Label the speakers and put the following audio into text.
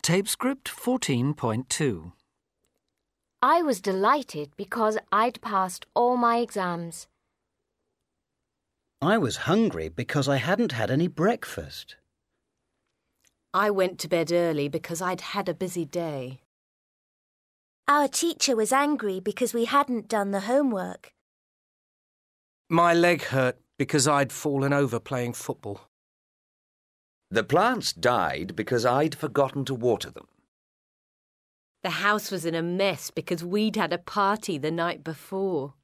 Speaker 1: Tape script 14.2.
Speaker 2: I was delighted because I'd passed all my exams.
Speaker 3: I was hungry because I hadn't had any breakfast.
Speaker 4: I went to bed early because I'd had a busy day.
Speaker 5: Our teacher was angry because we hadn't done the homework.
Speaker 6: My leg hurt because I'd fallen over playing football.
Speaker 7: The plants died because I'd forgotten to water them.
Speaker 4: The house was in a mess because we'd had a party the night before.